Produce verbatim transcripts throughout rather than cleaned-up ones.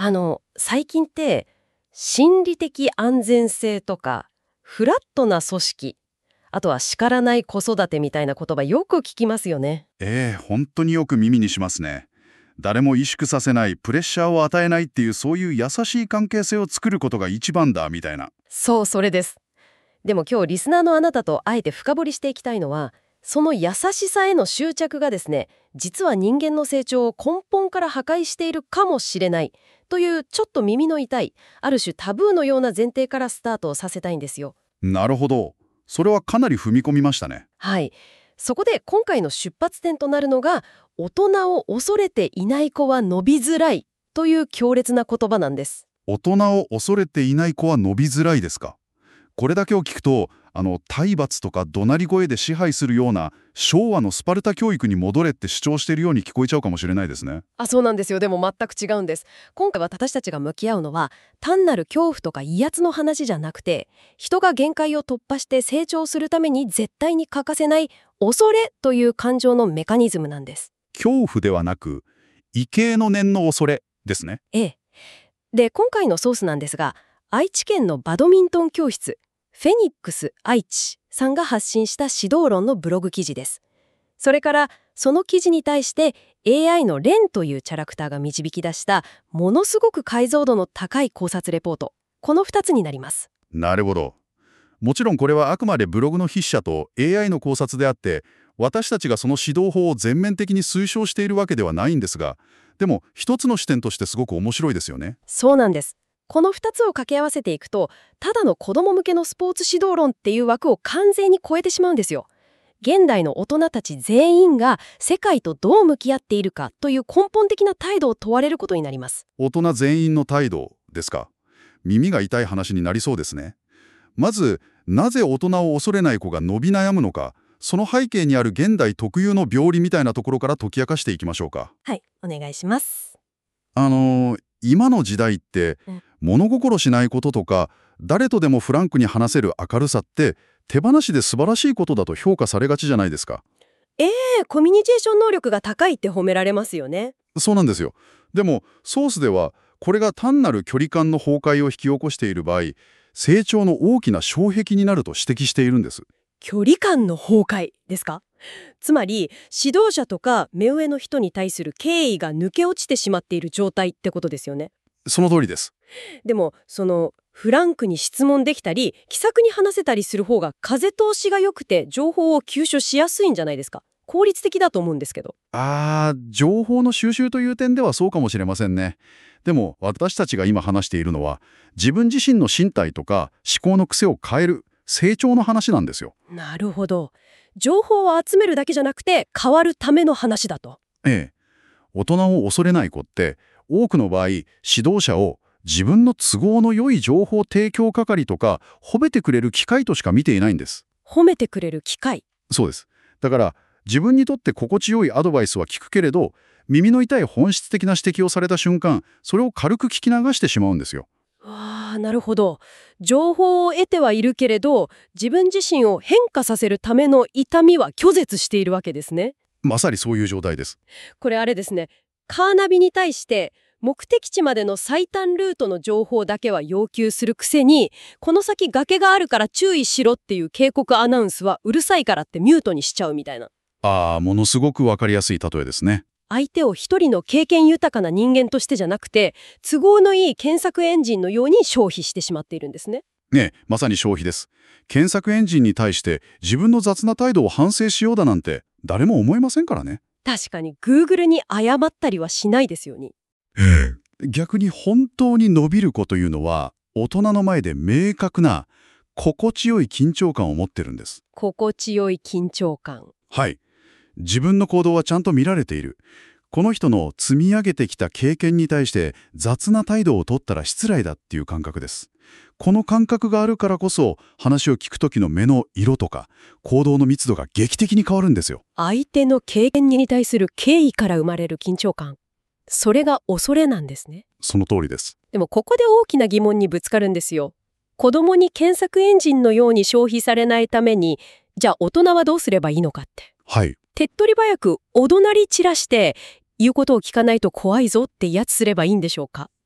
あの、最近って、心理的安全性とか、フラットな組織、あとは叱らない子育てみたいな言葉よく聞きますよね。 ええ、本当によく耳にしますね。誰も萎縮させない、プレッシャーを与えないっていう、そういう優しい関係性を作ることが一番だみたいな。 そう、それです。でも今日リスナーのあなたとあえて深掘りしていきたいのは、その優しさへの執着がですね、実は人間の成長を根本から破壊しているかもしれないというちょっと耳の痛い、ある種タブーのような前提からスタートをさせたいんですよ。 なるほど。それはかなり踏み込みましたね。 はい。そこで今回の出発点となるのが、大人を恐れていない子は伸びづらいという強烈な言葉なんです。 大人を恐れていない子は伸びづらいですか。これだけを聞くと、あの体罰とか怒鳴り声で支配するような昭和のスパルタ教育に戻れって主張しているように聞こえちゃうかもしれないですね。 あ、そうなんですよ。でも全く違うんです。今回私たちが向き合うのは、単なる恐怖とか威圧の話じゃなくて、人が限界を突破して成長するために絶対に欠かせない恐れという感情のメカニズムなんです。 恐怖ではなく、畏敬の念の恐れですね。 ええ。で、今回のソースなんですが、愛知県のバドミントン教室、フェニックス愛知さんが発信した指導論のブログ記事です。それから、その記事に対して エーアイ のレンというキャラクターが導き出したものすごく解像度の高い考察レポート。このふたつになります。 なるほど。もちろんこれはあくまでブログの筆者と エーアイ の考察であって、私たちがその指導法を全面的に推奨しているわけではないんですが、でも一つの視点としてすごく面白いですよね。 そうなんです。このふたつを掛け合わせていくと、ただの子供向けのスポーツ指導論っていう枠を完全に超えてしまうんですよ。現代の大人たち全員が世界とどう向き合っているかという根本的な態度を問われることになります。 大人全員の態度ですか。耳が痛い話になりそうですね。まず、なぜ大人を恐れない子が伸び悩むのか、その背景にある現代特有の病理みたいなところから解き明かしていきましょうか。 はい、お願いします。 あのー今の時代って、 うん物心しないこととか、誰とでもフランクに話せる明るさって、手放しで素晴らしいことだと評価されがちじゃないですか。 ええ、コミュニケーション能力が高いって褒められますよね。 そうなんですよ。でも、ソースでは、これが単なる距離感の崩壊を引き起こしている場合、成長の大きな障壁になると指摘しているんです。 距離感の崩壊ですか？つまり指導者とか目上の人に対する敬意が抜け落ちてしまっている状態ってことですよね。 その通りです。 でもそのフランクに質問できたり気さくに話せたりする方が風通しが良くて情報を吸収しやすいんじゃないですか。効率的だと思うんですけど。 あー、情報の収集という点ではそうかもしれませんね。でも、私たちが今話しているのは、自分自身の身体とか思考の癖を変える、成長の話なんですよ。 なるほど。情報を集めるだけじゃなくて変わるための話だと。 ええ。大人を恐れない子って、多くの場合、指導者を自分の都合の良い情報提供係とか、褒めてくれる機会としか見ていないんです。 褒めてくれる機会。 そうです。だから、自分にとって心地よいアドバイスは聞くけれど、耳の痛い本質的な指摘をされた瞬間、それを軽く聞き流してしまうんですよ。 わあ、なるほど。情報を得てはいるけれど、自分自身を変化させるための痛みは拒絶しているわけですね。 まさにそういう状態です。 これあれですね。カーナビに対して目的地までの最短ルートの情報だけは要求するくせに、この先崖があるから注意しろっていう警告アナウンスはうるさいからってミュートにしちゃうみたいな。 ああ、ものすごくわかりやすい例えですね。 相手を一人の経験豊かな人間としてじゃなくて、都合のいい検索エンジンのように消費してしまっているんですね。 ねえ、まさに消費です。検索エンジンに対して自分の雑な態度を反省しようだなんて誰も思いませんからね。 確かに Google に謝ったりはしないですよね。 逆に本当に伸びる子というのは、大人の前で明確な心地よい緊張感を持ってるんです。 心地よい緊張感。 はい。自分の行動はちゃんと見られている。この人の積み上げてきた経験に対して雑な態度を取ったら失礼だっていう感覚です。この感覚があるからこそ、話を聞く時の目の色とか行動の密度が劇的に変わるんですよ。 相手の経験に対する敬意から生まれる緊張感。それが恐れなんですね。 その通りです。 でもここで大きな疑問にぶつかるんですよ。子供に検索エンジンのように消費されないために、じゃあ大人はどうすればいいのかって。 はい。 手っ取り早くお怒鳴り散らして、言うことを聞かないと怖いぞって威圧すればいいんでしょうか。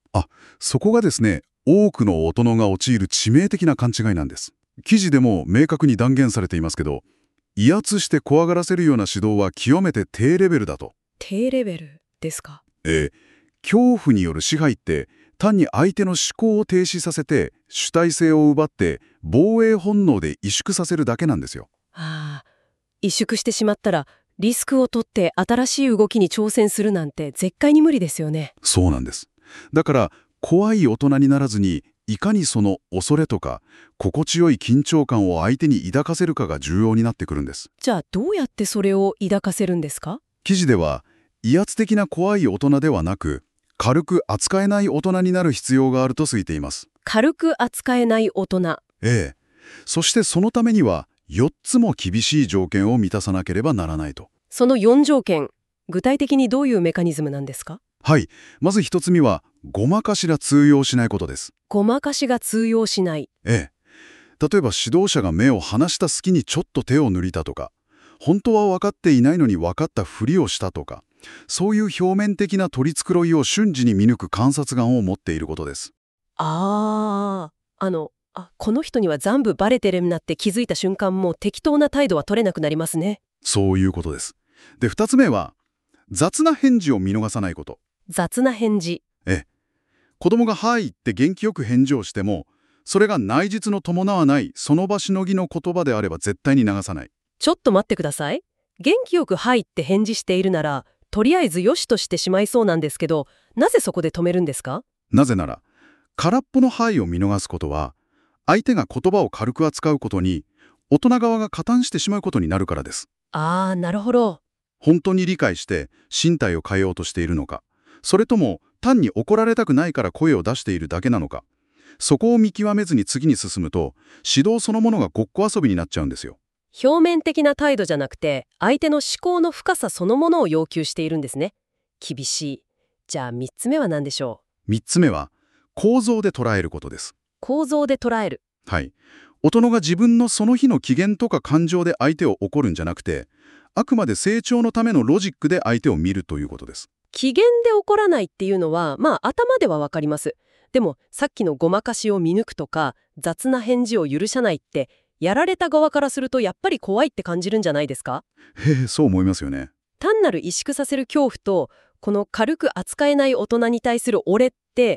あ、そこがですね、多くの大人が陥る致命的な勘違いなんです。記事でも明確に断言されていますけど、威圧して怖がらせるような指導は極めて低レベルだと。 低レベルですか？ ええ、恐怖による支配って単に相手の思考を停止させて主体性を奪って防衛本能で萎縮させるだけなんですよ。 ああ、萎縮してしまったらリスクを取って新しい動きに挑戦するなんて絶対に無理ですよね。 そうなんです。だから怖い大人にならずに、いかにその恐れとか心地よい緊張感を相手に抱かせるかが重要になってくるんです。 じゃあどうやってそれを抱かせるんですか？ 記事では威圧的な怖い大人ではなく、軽く扱えない大人になる必要があると推いています。 軽く扱えない大人。 ええ。そしてそのためにはよっつも厳しい条件を満たさなければならないと。 そのよん条件、具体的にどういうメカニズムなんですか？ はい。まず一つ目は、ごまかしが通用しないことです。 ごまかしが通用しない。 ええ。例えば指導者が目を離した隙にちょっと手を抜いたとか、本当は分かっていないのに分かったふりをしたとか、そういう表面的な取り繕いを瞬時に見抜く観察眼を持っていることです。 ああ、あの、あ、この人には全部バレてるなって気づいた瞬間も適当な態度は取れなくなりますね。 そういうことです。で、二つ目は、雑な返事を見逃さないこと。 雑な返事。 ええ。子供がはいって元気よく返事をしても、それが内実の伴わないその場しのぎの言葉であれば絶対に流さない。 ちょっと待ってください。元気よくはいって返事しているなら、とりあえずよしとしてしまいそうなんですけど、なぜそこで止めるんですか？ なぜなら、空っぽのはいを見逃すことは、相手が言葉を軽く扱うことに、大人側が加担してしまうことになるからです。 ああ、なるほど。 本当に理解して身体を変えようとしているのか、それとも単に怒られたくないから声を出しているだけなのか、そこを見極めずに次に進むと、指導そのものがごっこ遊びになっちゃうんですよ。 表面的な態度じゃなくて、相手の思考の深さそのものを要求しているんですね。厳しい。じゃあみっつめは何でしょう？ みっつめは、構造で捉えることです。 構造で捉える。 はい。大人が自分のその日の機嫌とか感情で相手を怒るんじゃなくて、あくまで成長のためのロジックで相手を見るということです。 機嫌で怒らないっていうのは、まあ頭ではわかります。でもさっきのごまかしを見抜くとか、雑な返事を許さないって、やられた側からするとやっぱり怖いって感じるんじゃないですか？ へえ、そう思いますよね。 単なる萎縮させる恐怖と、この軽く扱えない大人に対する俺って、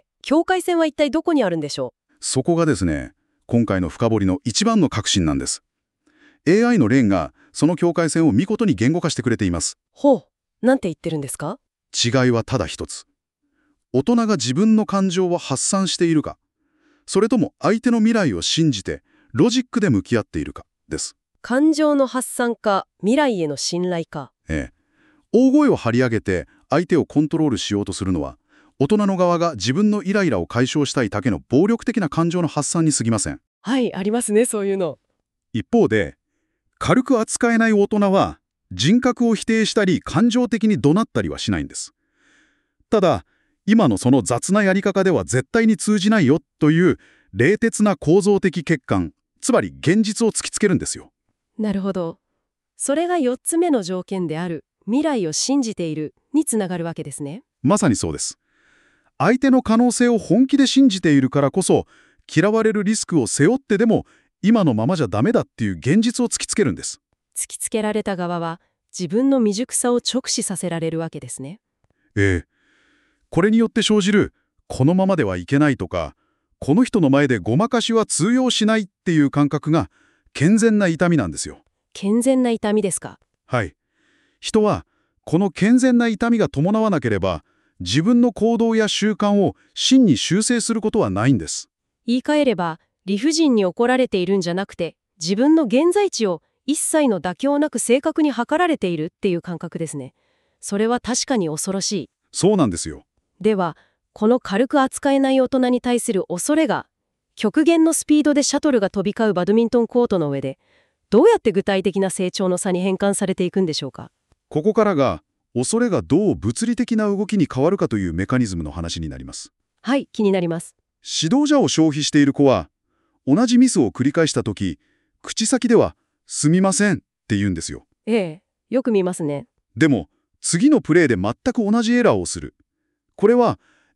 境界線は一体どこにあるんでしょそこがですね、今回の深掘りの一番の核心なんです。エーアイ の例がその境界線を見事に言語化してくれています。 う？ほう、なんて言ってるんですか？ 違いはただ一つ。大人が自分の感情を発散しているか、それとも相手の未来を信じてロジックで向き合っているかです。 感情の発散か、未来への信頼か。 ええ。大声を張り上げて相手をコントロールしようとするのは、大人の側が自分のイライラを解消したいだけの暴力的な感情の発散に過ぎません。 はい、ありますね、そういうの。 一方で、軽く扱えない大人は人格を否定したり感情的に怒鳴ったりはしないんです。ただ、今のその雑なやり方では絶対に通じないよという冷徹な構造的欠陥、つまり現実を突きつけるんですよ。 なるほど。それがよっつめの条件である、未来を信じているにつながるわけですね。 まさにそうです。相手の可能性を本気で信じているからこそ、嫌われるリスクを背負ってでも今のままじゃダメだっていう現実を突きつけるんです。 突きつけられた側は自分の未熟さを直視させられるわけですね。 ええ。これによって生じる、このままではいけないとか、この人の前でごまかしは通用しないっていう感覚が健全な痛みなんですよ。 健全な痛みですか？ はい。人はこの健全な痛みが伴わなければ、自分の行動や習慣を真に修正することはないんです。 言い換えれば、理不尽に怒られているんじゃなくて、自分の現在地を一切の妥協なく正確に測られているっていう感覚ですね。それは確かに恐ろしい。 そうなんですよ。 では、この軽く扱えない大人に対する恐れが、極限のスピードでシャトルが飛び交うバドミントンコートの上で、どうやって具体的な成長の差に変換されていくんでしょうか？ ここからが、恐れがどう物理的な動きに変わるかというメカニズムの話になります。 はい、気になります。 指導者を消費している子は、同じミスを繰り返したとき、口先では、すみませんって言うんですよ。 ええ、よく見ますね。 でも、次のプレーで全く同じエラーをする。これは、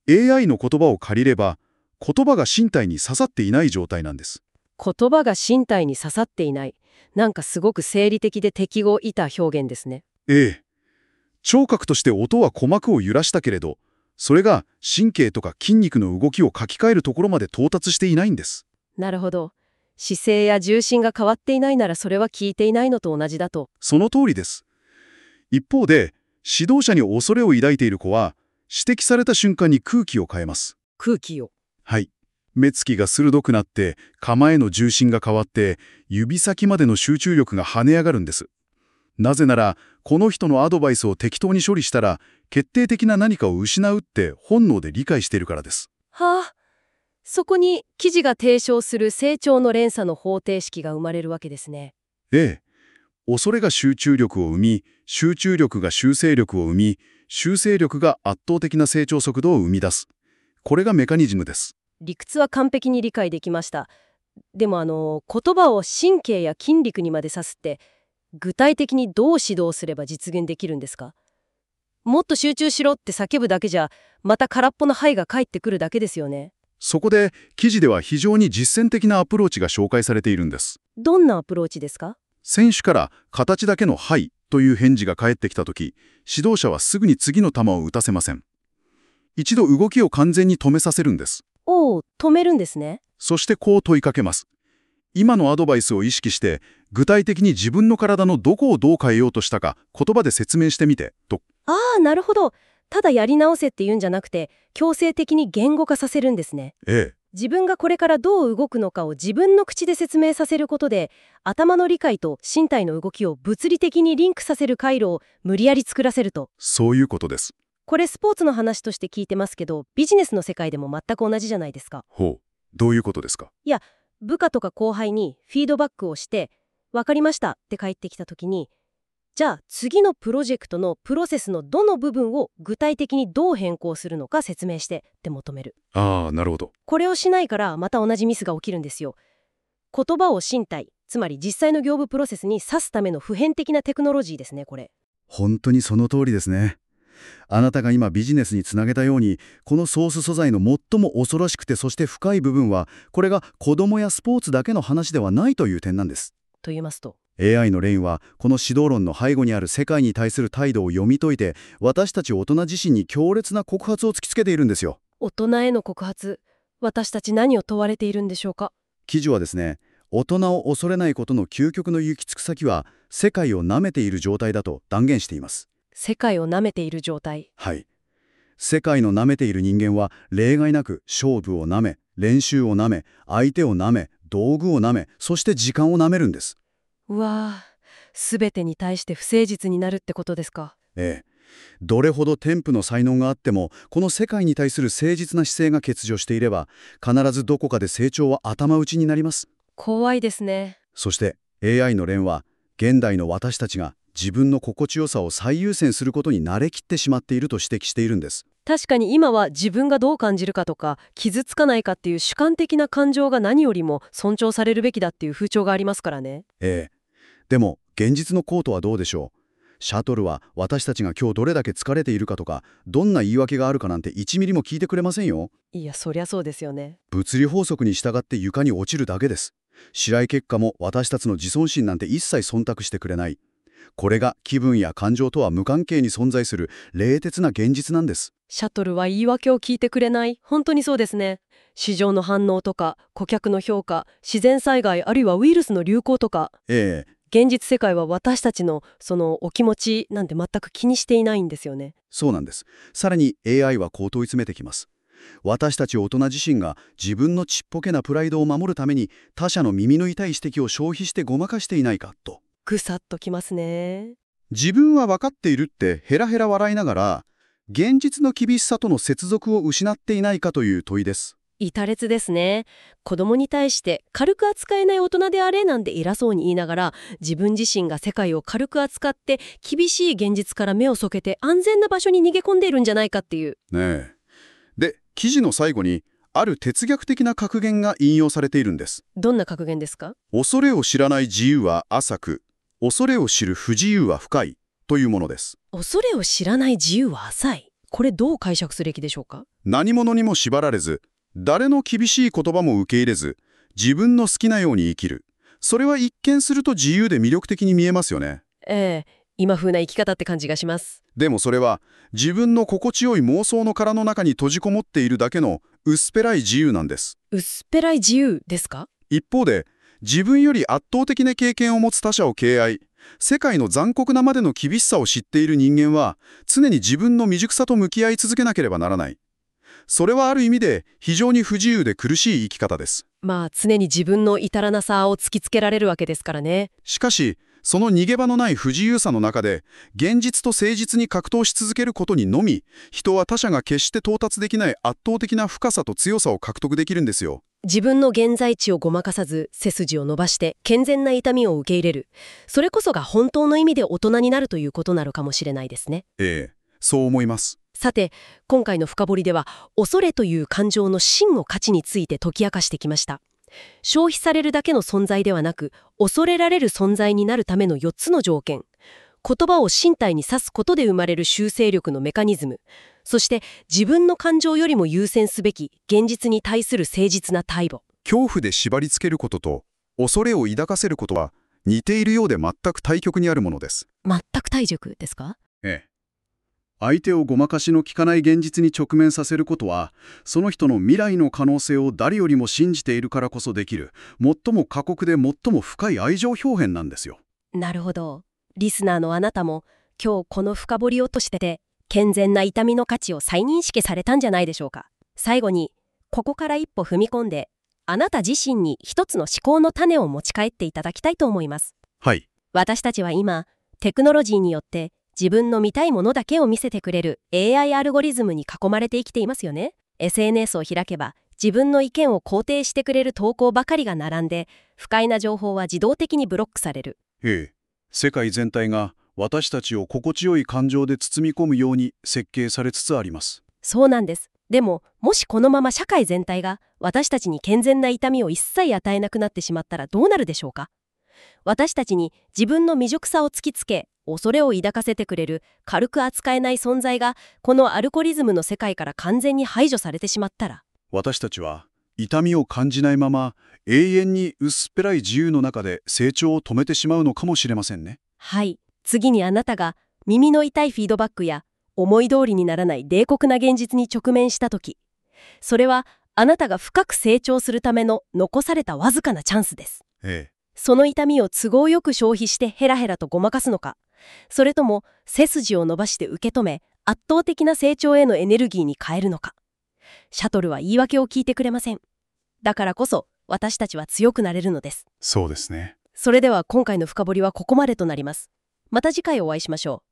エーアイ の言葉を借りれば、言葉が身体に刺さっていない状態なんです。 言葉が身体に刺さっていない。なんかすごく生理的で適合いた表現ですね。 ええ。聴覚として音は鼓膜を揺らしたけれど、それが神経とか筋肉の動きを書き換えるところまで到達していないんです。 なるほど。姿勢や重心が変わっていないならそれは聞いていないのと同じだと。 その通りです。一方で、指導者に恐れを抱いている子は、指摘された瞬間に空気を変えます。 空気を。 はい。目つきが鋭くなって、構えの重心が変わって、指先までの集中力が跳ね上がるんです。なぜなら、この人のアドバイスを適当に処理したら、決定的な何かを失うって本能で理解しているからです。 はあ。そこに記事が提唱する成長の連鎖の方程式が生まれるわけですね。 ええ。恐れが集中力を生み、集中力が修正力を生み、修正力が圧倒的な成長速度を生み出す。これがメカニズムです。 理屈は完璧に理解できました。でもあの、言葉を神経や筋肉にまで指すって、具体的にどう指導すれば実現できるんですか？もっと集中しろって叫ぶだけじゃ、また空っぽのはいが返ってくるだけですよね。 そこで、記事では非常に実践的なアプローチが紹介されているんです。 どんなアプローチですか？ 選手から形だけのはいという返事が返ってきたとき、指導者はすぐに次の球を打たせません。一度動きを完全に止めさせるんです。 おお、止めるんですね。 そしてこう問いかけます。今のアドバイスを意識して、具体的に自分の体のどこをどう変えようとしたか言葉で説明してみて、と。 ああ、なるほど。ただやり直せって言うんじゃなくて、強制的に言語化させるんですね。 ええ。 自分がこれからどう動くのかを自分の口で説明させることで、頭の理解と身体の動きを物理的にリンクさせる回路を無理やり作らせると。 そういうことです。 これスポーツの話として聞いてますけど、ビジネスの世界でも全く同じじゃないですか。 ほう。どういうことですか？ いや、部下とか後輩にフィードバックをして、わかりましたって返ってきた時に、じゃあ次のプロジェクトのプロセスのどの部分を具体的にどう変更するのか説明してって求める。 ああ、なるほど。 これをしないからまた同じミスが起きるんですよ。言葉を身体、つまり実際の業務プロセスに指すための普遍的なテクノロジーですね、これ。 本当にその通りですね。あなたが今ビジネスにつなげたように、このソース素材の最も恐ろしくてそして深い部分は、これが子供やスポーツだけの話ではないという点なんです。 と言いますと、 エーアイ のレインはこの指導論の背後にある世界に対する態度を読み解いて、私たち大人自身に強烈な告発を突きつけているんですよ。 大人への告発、私たち何を問われているんでしょうか？ 記事はですね、大人を恐れないことの究極の行き着く先は世界を舐めている状態だと断言しています。 世界を舐めている状態。 はい。世界の舐めている人間は例外なく勝負を舐め、練習を舐め、相手を舐め、道具を舐め、そして時間を舐めるんです。 うわぁ、すべてに対して不誠実になるってことですか？ ええ。どれほど天賦の才能があっても、この世界に対する誠実な姿勢が欠如していれば、必ずどこかで成長は頭打ちになります。 怖いですね。 そして エーアイ の連は、現代の私たちが自分の心地よさを最優先することに慣れきってしまっていると指摘しているんです。 確かに今は自分がどう感じるかとか傷つかないかっていう主観的な感情が何よりも尊重されるべきだっていう風潮がありますからね。 ええ。でも現実のコートはどうでしょう。シャトルは私たちが今日どれだけ疲れているかとか、どんな言い訳があるかなんていちミリも聞いてくれませんよ。 いや、そりゃそうですよね。 物理法則に従って床に落ちるだけです。試合結果も私たちの自尊心なんて一切忖度してくれない。これが気分や感情とは無関係に存在する冷徹な現実なんです。 シャトルは言い訳を聞いてくれない。本当にそうですね。市場の反応とか顧客の評価、自然災害あるいはウイルスの流行とか、 ええ。 現実世界は私たちのそのお気持ちなんて全く気にしていないんですよね。 そうなんです。さらに エーアイ はこう問い詰めてきます。私たち大人自身が自分のちっぽけなプライドを守るために他者の耳の痛い指摘を消費してごまかしていないかと。 ぐさっときますね。 自分は分かっているってヘラヘラ笑いながら、現実の厳しさとの接続を失っていないかという問いです。 痛烈ですね。子供に対して軽く扱えない大人であれなんて偉そうに言いながら、自分自身が世界を軽く扱って厳しい現実から目を背けて安全な場所に逃げ込んでいるんじゃないかっていう。 ねえ。で、記事の最後にある哲学的な格言が引用されているんです。 どんな格言ですか？ 恐れを知らない自由は浅く、恐れを知る不自由は深いというものです。 恐れを知らない自由は浅い。 これどう解釈すべきでしょうか？ 何者にも縛られず、誰の厳しい言葉も受け入れず、自分の好きなように生きる。それは一見すると自由で魅力的に見えますよね。 ええ、今風な生き方って感じがします。 でもそれは自分の心地よい妄想の殻の中に閉じこもっているだけの薄っぺらい自由なんです。 薄っぺらい自由ですか？ 一方で、自分より圧倒的な経験を持つ他者を敬愛、世界の残酷なまでの厳しさを知っている人間は、常に自分の未熟さと向き合い続けなければならない。それはある意味で非常に不自由で苦しい生き方です。 まあ常に自分の至らなさを突きつけられるわけですからね。 しかし、その逃げ場のない不自由さの中で、現実と誠実に格闘し続けることにのみ、人は他者が決して到達できない圧倒的な深さと強さを獲得できるんですよ。 自分の現在地をごまかさず、背筋を伸ばして健全な痛みを受け入れる。それこそが本当の意味で大人になるということなのかもしれないですね。 ええ、そう思います。 さて、今回の深掘りでは、恐れという感情の真の価値について解き明かしてきました。消費されるだけの存在ではなく、恐れられる存在になるためのよっつの条件。言葉を身体に指すことで生まれる修正力のメカニズム。そして自分の感情よりも優先すべき現実に対する誠実な態度。 恐怖で縛り付けることと恐れを抱かせることは似ているようで全く対極にあるものです。 全く対軸ですか？ ええ。相手をごまかしの効かない現実に直面させることは、その人の未来の可能性を誰よりも信じているからこそできる、最も過酷で最も深い愛情表現なんですよ。 なるほど。リスナーのあなたも今日この深掘りをとしてて、健全な痛みの価値を再認識されたんじゃないでしょうか。最後に、ここから一歩踏み込んで、あなた自身に一つの思考の種を持ち帰っていただきたいと思います。 はい。 私たちは今、テクノロジーによって自分の見たいものだけを見せてくれる エーアイ アイアルゴリズムに囲まれて生きていますよね。エスエヌエス を開けば、自分の意見を肯定してくれる投稿ばかりが並んで、不快な情報は自動的にブロックされる。 ええ。世界全体が私たちを心地よい感情で包み込むように設計されつつあります。 そうなんです。でも、もしこのまま社会全体が私たちに健全な痛みを一切与えなくなってしまったらどうなるでしょうか。私たちに自分の未熟さを突きつけ、恐れを抱かせてくれる軽く扱えない存在が、このアルゴリズムの世界から完全に排除されてしまったら、 私たちは痛みを感じないまま永遠に薄っぺらい自由の中で成長を止めてしまうのかもしれませんね。 はい。次にあなたが耳の痛いフィードバックや思い通りにならない冷酷な現実に直面したとき、それはあなたが深く成長するための残されたわずかなチャンスです。 ええ。 その痛みを都合よく消費してヘラヘラとごまかすのか、それとも背筋を伸ばして受け止め、圧倒的な成長へのエネルギーに変えるのか。シャトルは言い訳を聞いてくれません。だからこそ私たちは強くなれるのです。 そうですね。 それでは今回の深掘りはここまでとなります。また次回お会いしましょう。